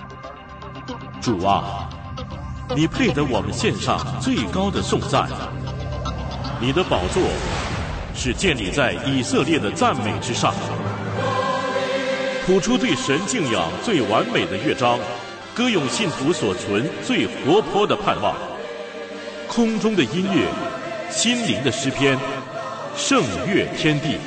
主啊，你配得我们献上最高的颂赞。你的宝座是建立在以色列的赞美之上，谱出对神敬仰最完美的乐章，歌咏信徒所存最活泼的盼望。空中的音乐，心灵的诗篇，圣乐天地。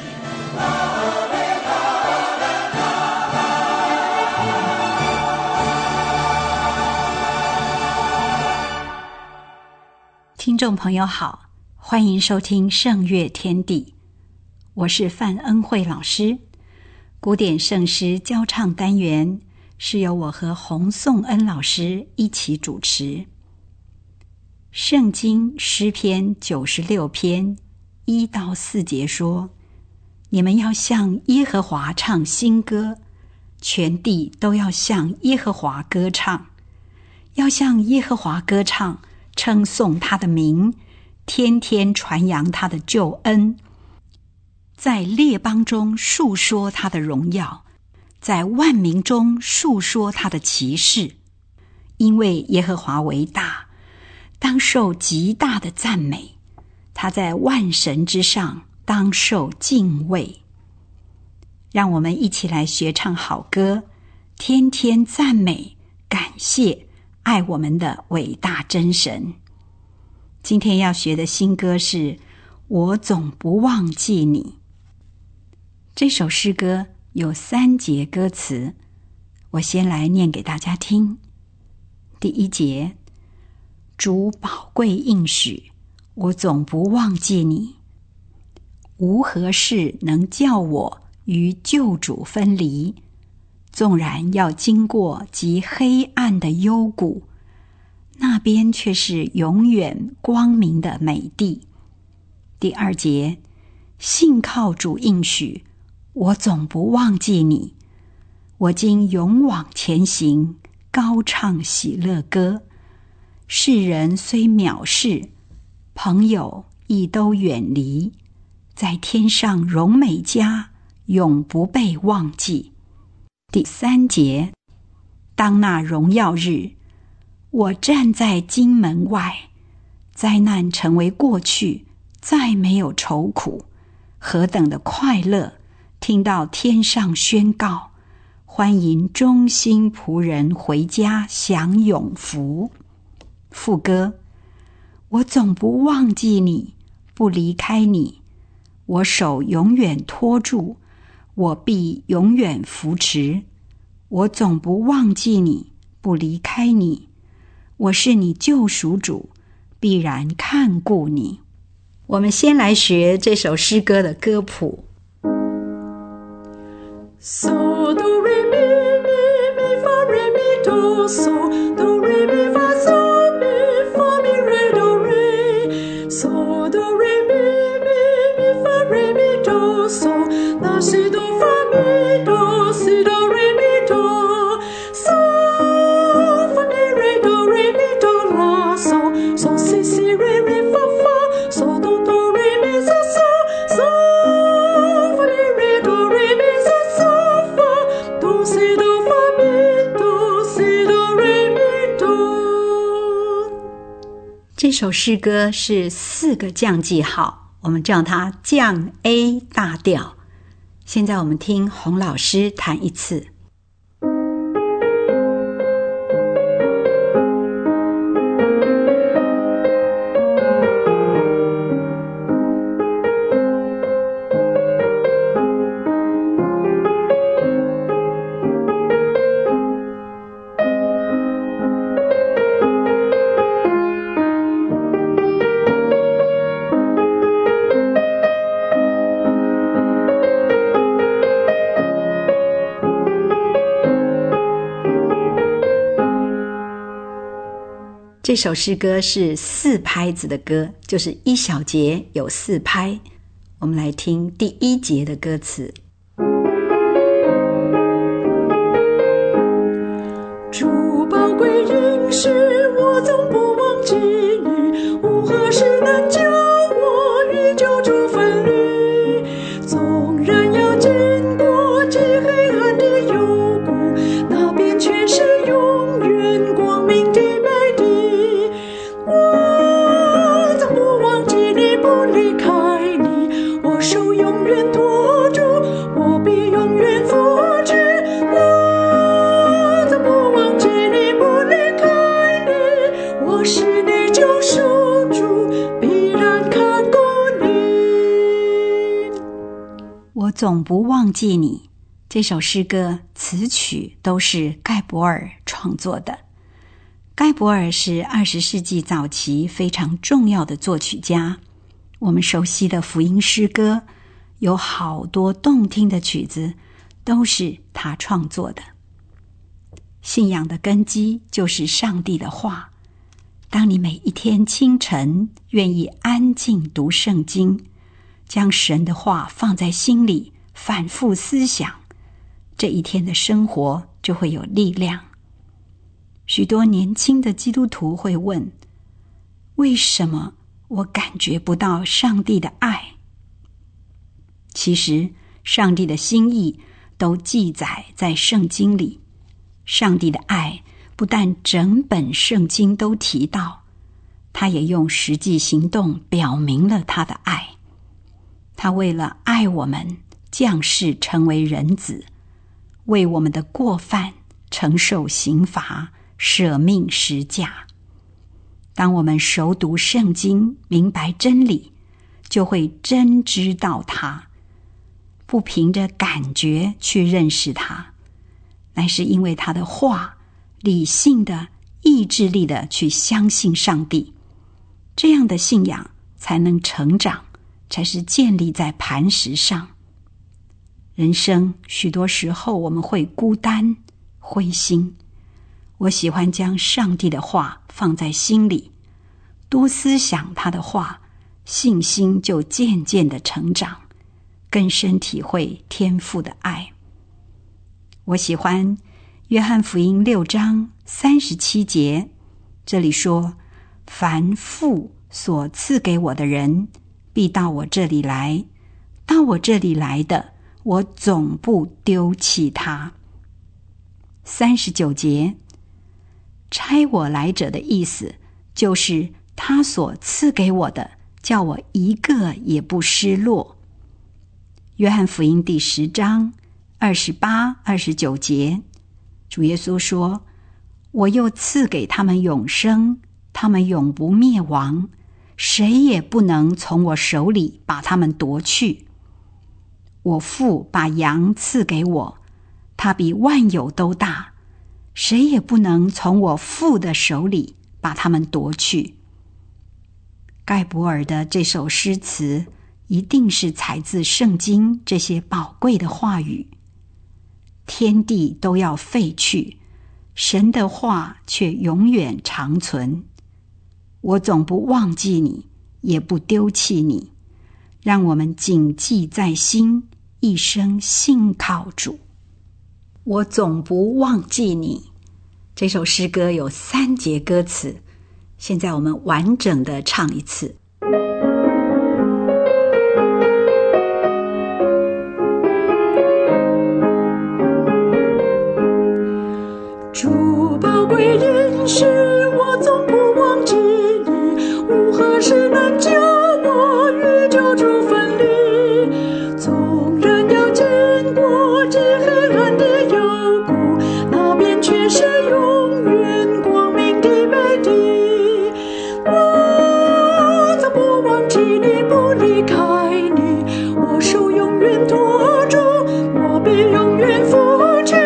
听众朋友好，欢迎收听圣乐天地，我是范恩惠老师。古典圣诗教唱单元是由我和洪颂恩老师一起主持。圣经诗篇96篇1到4节说，你们要向耶和华唱新歌，全地都要向耶和华歌唱，要向耶和华歌唱，称颂他的名，天天传扬他的救恩，在列邦中述说他的荣耀，在万民中述说他的奇事。因为耶和华为大，当受极大的赞美，他在万神之上，当受敬畏。让我们一起来学唱好歌，天天赞美感谢爱我们的伟大真神。今天要学的新歌是我总不忘记你。这首诗歌有3节歌词，我先来念给大家听。第1节，主宝贵应许，我总不忘记你。无何事能叫我与救主分离，纵然要经过极黑暗的幽谷，那边却是永远光明的美地。第2节，信靠主应许，我总不忘记你。我今勇往前行，高唱喜乐歌。世人虽藐视，朋友亦都远离，在天上荣美家，永不被忘记。第3节，当那荣耀日，我站在京门外，灾难成为过去，再没有愁苦，何等的快乐！听到天上宣告，欢迎忠心仆人回家享永福。副歌，我总不忘记你，不离开你，我手永远托住，我臂永远扶持。我总不忘记你，不离开你，我是你救赎主，必然看顾你。我们先来学这首诗歌的歌谱。 So do re mi mi mi fa re mi do so do re mi fa so mi fa mi re do re so do re mi mi mi fa re mi do so na si do fa mi do si do re mi do so fa mi re do re mi do la so so si si re re fa fa so do do re mi so so so fa mi re do re mi so do si do fa mi do si do re mi do。 这首诗歌是4个降记号，我们叫它降 A 大调。现在我们听洪老师弹一次。这首诗歌是4拍子的歌，就是1小节有4拍。我们来听第1节的歌词。 主宝贵应许，我总不忘记你，无何事能叫我与救主分离。纵然要经过极黑暗的幽谷，那边全是永总不忘记你，这首诗歌词曲都是盖伯尔创作的。盖伯尔是20世纪早期非常重要的作曲家，我们熟悉的福音诗歌有好多动听的曲子都是他创作的。信仰的根基就是上帝的话，当你每一天清晨愿意安静读圣经，将神的话放在心里反复思想，这一天的生活就会有力量。许多年轻的基督徒会问，为什么我感觉不到上帝的爱？其实上帝的心意都记载在圣经里，上帝的爱不但整本圣经都提到，他也用实际行动表明了他的爱。他为了爱我们，降世成为人子，为我们的过犯承受刑罚，舍命十架。当我们熟读圣经，明白真理，就会真知道他，不凭着感觉去认识他，乃是因为他的话，理性的、意志力的去相信上帝。这样的信仰才能成长，才是建立在磐石上。人生许多时候我们会孤单、灰心，我喜欢将上帝的话放在心里，多思想他的话，信心就渐渐的成长，更深体会天父的爱。我喜欢约翰福音6章37节，这里说，凡父所赐给我的人，必到我这里来，到我这里来的，我总不丢弃他。39节，差我来者的意思，就是他所赐给我的，叫我一个也不失落。约翰福音第10章28、29节，主耶稣说，我又赐给他们永生，他们永不灭亡，谁也不能从我手里把他们夺去。我父把羊赐给我，他比万有都大，谁也不能从我父的手里把他们夺去。盖伯尔的这首诗词一定是采自圣经这些宝贵的话语。天地都要废去，神的话却永远长存。我总不忘记你，也不丢弃你，让我们谨记在心，一生信靠主。我总不忘记你，这首诗歌有3节歌词，现在我们完整的唱一次。 主宝贵应许，我总不忘记你，无何事能叫我与救主分离。纵然要经过极黑暗的幽谷，那边却是永远光明的美地。我总不忘记你，不离开你，我手永远托住，我必永远扶持。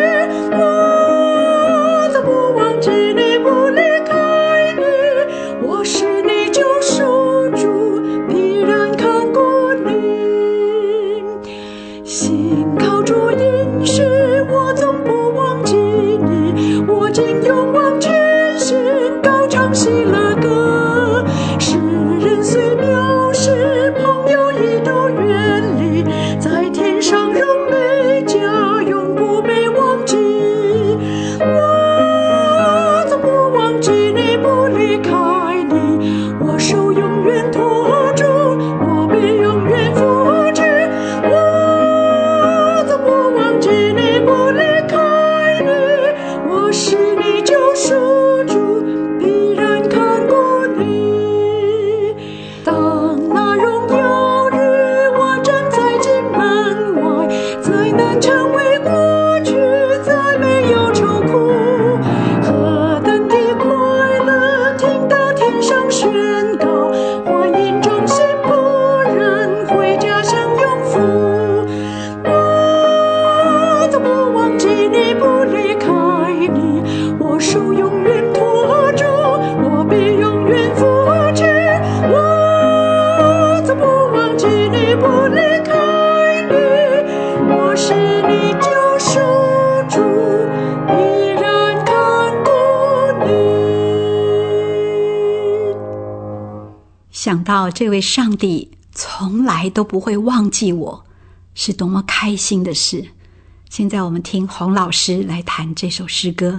我想到这位上帝从来都不会忘记我，是多么开心的事。现在我们听洪老师来弹这首诗歌。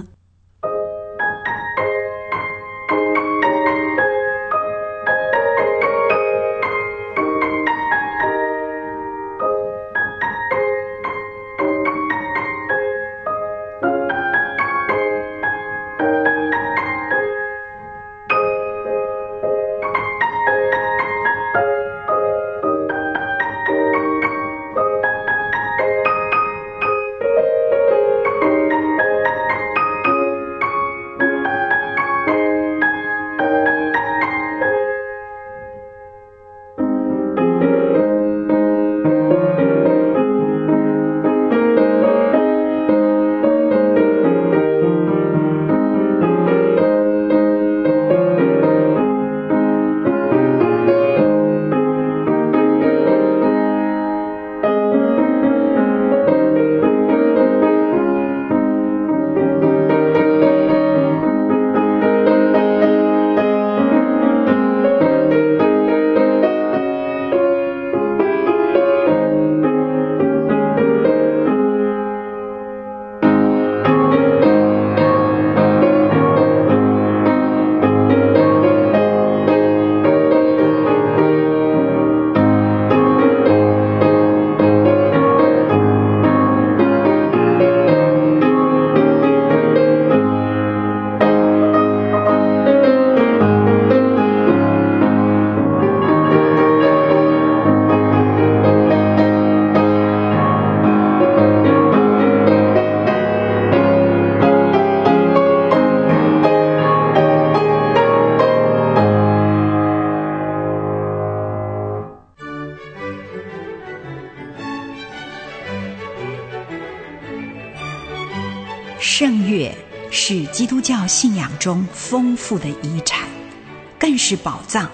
圣乐是基督教信仰中丰富的遗产，更是宝藏。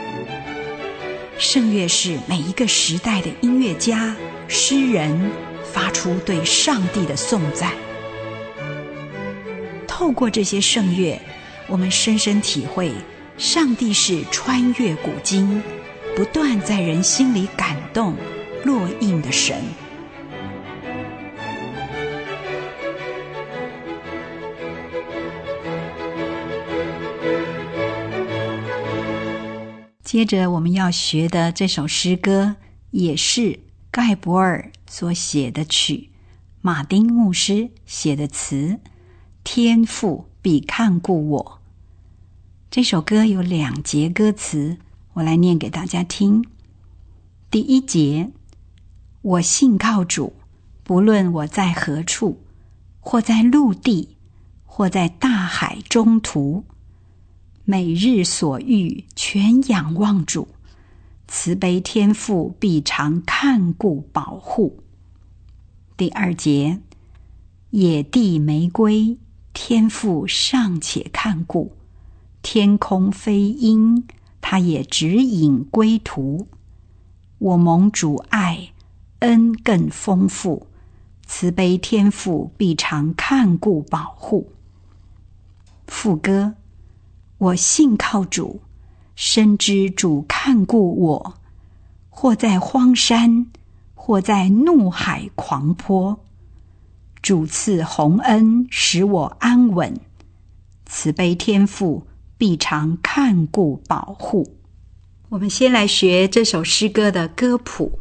圣乐是每一个时代的音乐家、诗人发出对上帝的颂赞。透过这些圣乐，我们深深体会上帝是穿越古今，不断在人心里感动、落印的神。接着我们要学的这首诗歌也是盖博尔所写的曲，马丁牧师写的词，天父必看顾我。这首歌有2节歌词，我来念给大家听。第1节，我信靠主，不论我在何处，或在陆地，或在大海中途，每日所遇全仰望主，慈悲天父必常看顾保护。第2节，野地玫瑰，天父尚且看顾，天空飞鹰，他也指引归途。我蒙主爱，恩更丰富，慈悲天父必常看顾保护。副歌，我信靠主，深知主看顾我，或在荒山，或在怒海狂波，主赐洪恩，使我安稳，慈悲天父必常看顾保护。我们先来学这首诗歌的歌谱。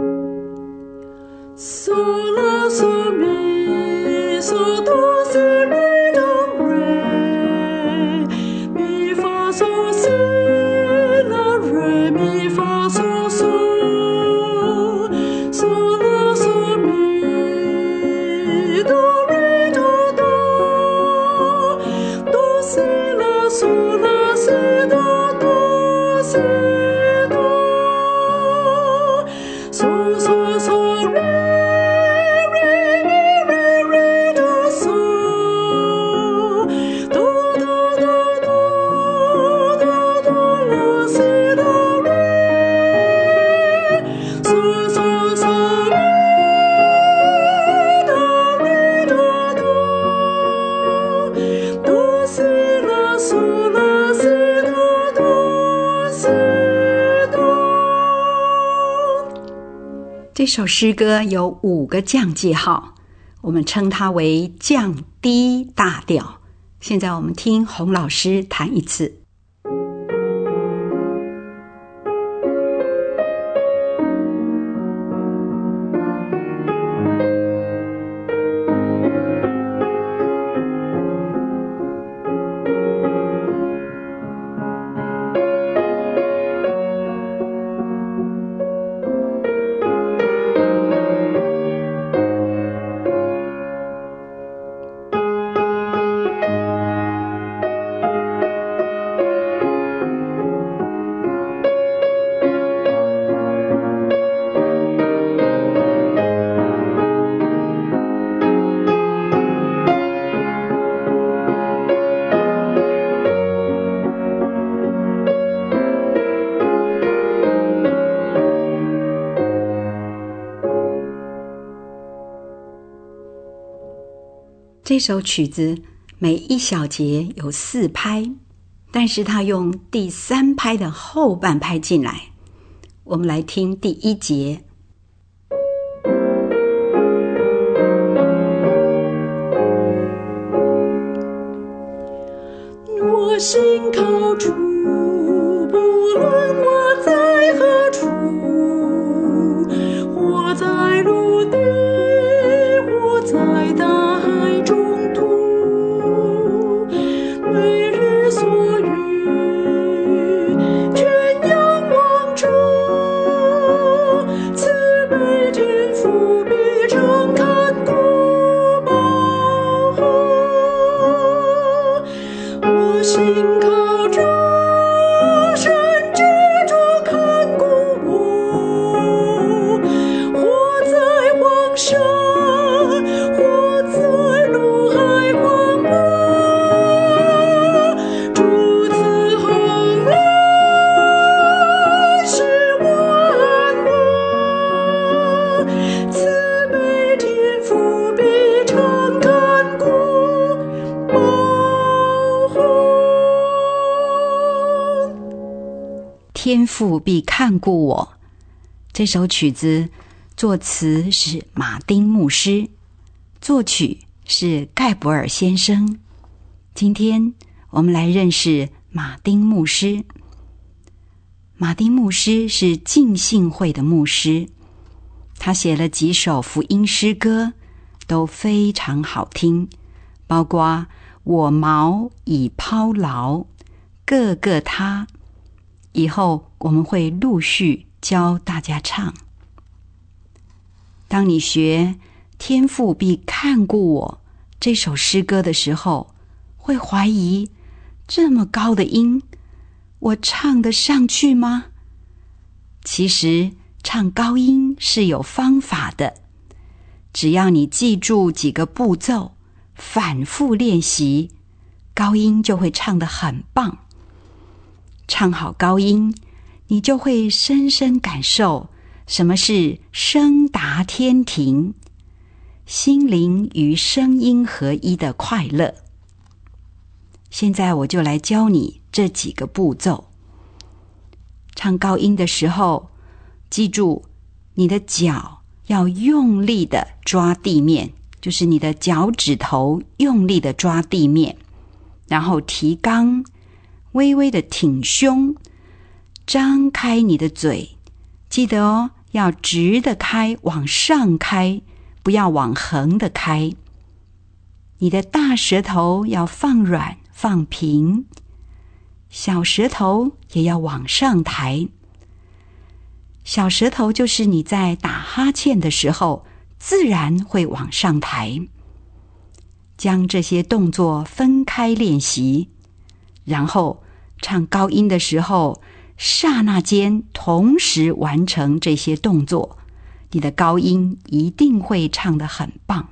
So la so mi so do si re do re mi fa so si la re mi fa so so so la so mi do re do do do si la so la si do do si do so so so re re mi re re do so 首诗歌有5个降记号，我们称它为降低大调。现在我们听洪老师弹一次。这首曲子每一小节有4拍，但是它用第3拍的后半拍进来。我们来听第1节。 我心靠主，不论我在何处，我在陆地，我在大海中途，每日所遇，全仰望主，慈悲天父必常看顾保护。我心靠主，神之主看顾我，活在荒山，活在陆海广博，主赐洪恩，使我安稳，慈悲天父必常看顾保护。 天父必看顾我。这首曲子作词是马丁牧师，作曲是盖博尔先生。今天我们来认识马丁牧师。马丁牧师是浸信会的牧师，他写了几首福音诗歌，都非常好听，包括我锚已抛牢，个个他。以后我们会陆续教大家唱。当你学天父必看顾我这首诗歌的时候，会怀疑这么高的音，我唱得上去吗？其实唱高音是有方法的，只要你记住几个步骤，反复练习，高音就会唱得很棒。唱好高音，你就会深深感受什么是声达天庭，心灵与声音合一的快乐。现在我就来教你这几个步骤。唱高音的时候，记住你的脚要用力的抓地面，就是你的脚趾头用力的抓地面，然后提肛，微微的挺胸，张开你的嘴，记得哦，要直的开，往上开，不要往横的开。你的大舌头要放软放平，小舌头也要往上抬。小舌头就是你在打哈欠的时候自然会往上抬。将这些动作分开练习，然后唱高音的时候，刹那间同时完成这些动作，你的高音一定会唱得很棒。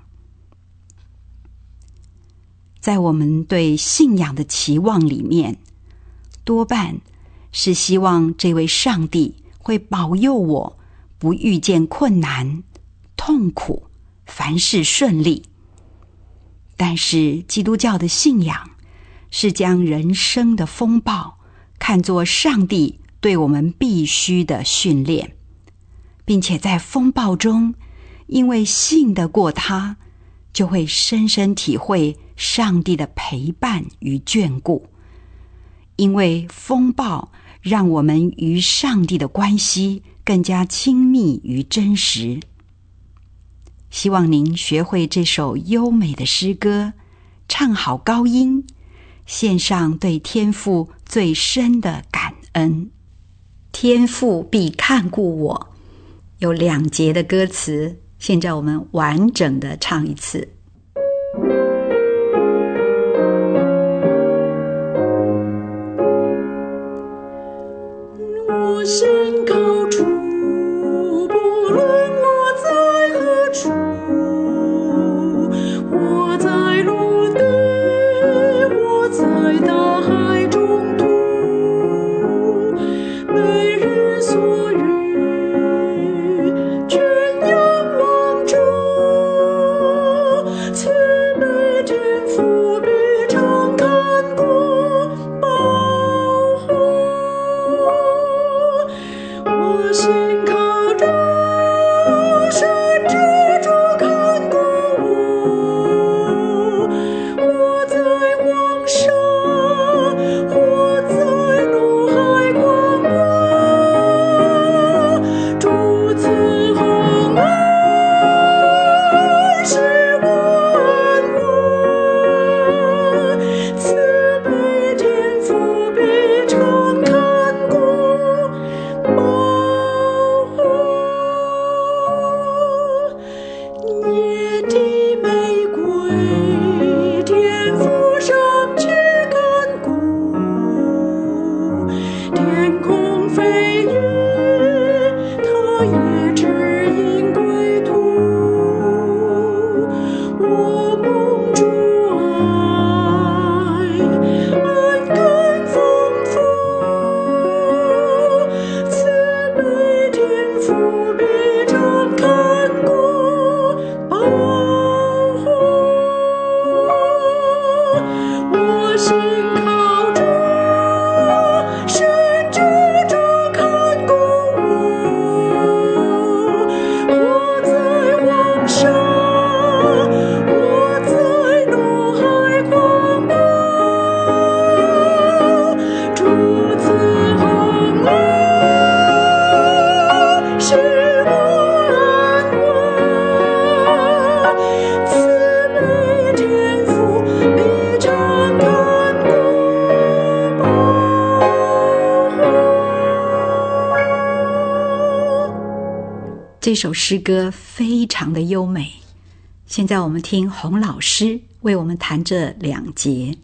在我们对信仰的期望里面，多半是希望这位上帝会保佑我不遇见困难、痛苦，凡事顺利。但是基督教的信仰是将人生的风暴看作上帝对我们必须的训练， 并且在风暴中，因为信得过他，就会深深体会上帝的陪伴与眷顾。因为风暴让我们与上帝的关系更加亲密与真实。希望您学会这首优美的诗歌，唱好高音，献上对天父最深的感恩。天父必看顾我，有2节的歌词，现在我们完整的唱一次。 我心靠主，不论我在何处，我在陆地，我在大海中途，每日所遇，全仰望主，慈悲天父必常看顾保护。我心靠着神之主看顾我，我在网上，我在怒海光波，主赐厚恩使我安稳，慈悲天父必常看顾保护。野地玫瑰，天父上去看顾，天空飞鱼，它也指引归途。我蒙主爱，恩更丰富，慈悲天父必常看顾保护。我心靠着神之主看顾我，我在网上，我在怒海光波，主赐厚恩使我安稳，慈悲天父必常看顾保护。 这首诗歌非常的优美，现在我们听洪老师为我们弹这2节。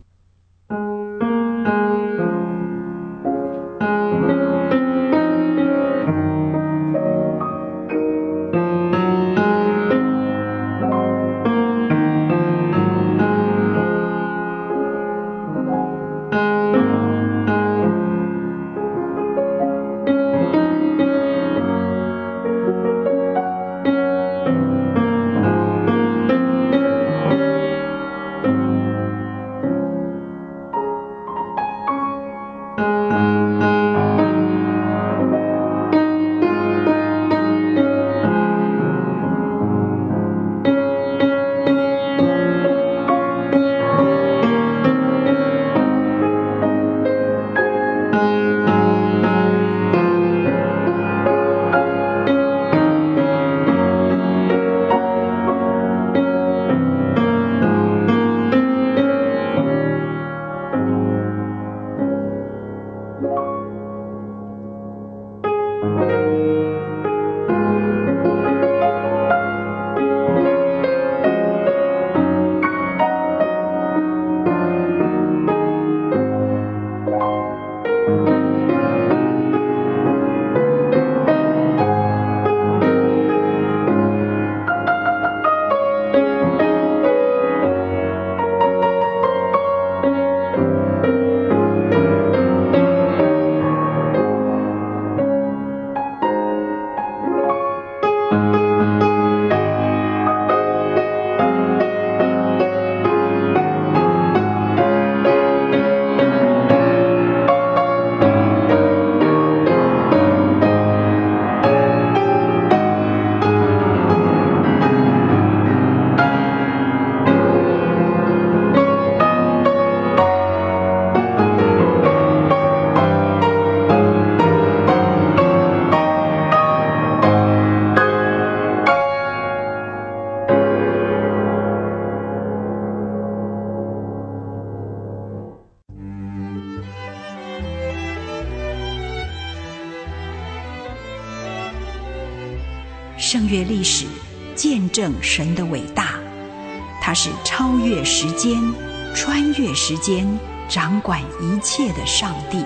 圣约历史见证神的伟大，他是超越时间、穿越时间、掌管一切的上帝。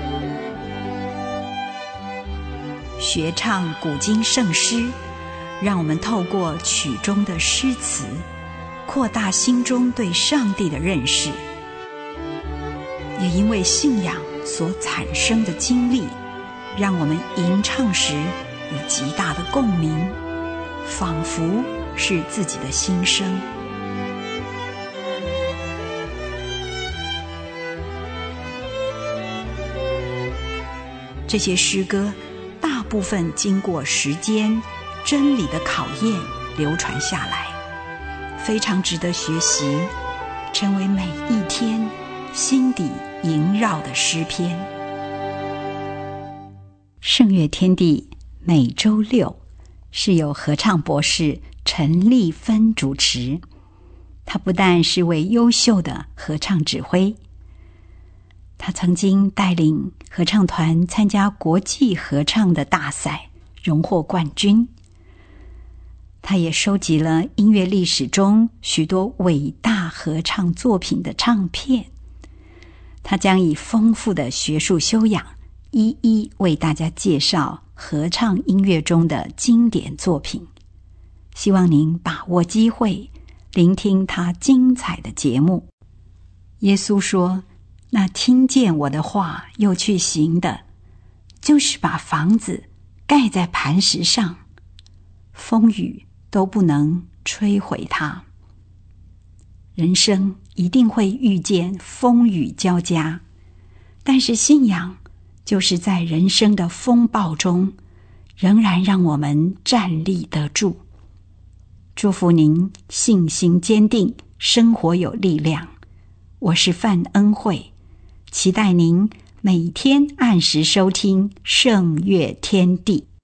学唱古今圣诗，让我们透过曲中的诗词，扩大心中对上帝的认识。也因为信仰所产生的经历，让我们吟唱时有极大的共鸣，仿佛是自己的心声。这些诗歌大部分经过时间、真理的考验流传下来，非常值得学习，成为每一天心底萦绕的诗篇。圣乐天地每周六是由合唱博士陈丽芬主持，他不但是位优秀的合唱指挥，他曾经带领合唱团参加国际合唱的大赛，荣获冠军。他也收集了音乐历史中许多伟大合唱作品的唱片，他将以丰富的学术修养，一一为大家介绍合唱音乐中的经典作品。希望您把握机会，聆听他精彩的节目。耶稣说，那听见我的话又去行的，就是把房子盖在磐石上，风雨都不能摧毁它。人生一定会遇见风雨交加，但是信仰就是在人生的风暴中，仍然让我们站立得住。祝福您信心坚定，生活有力量。我是范恩惠，期待您每天按时收听圣乐天地。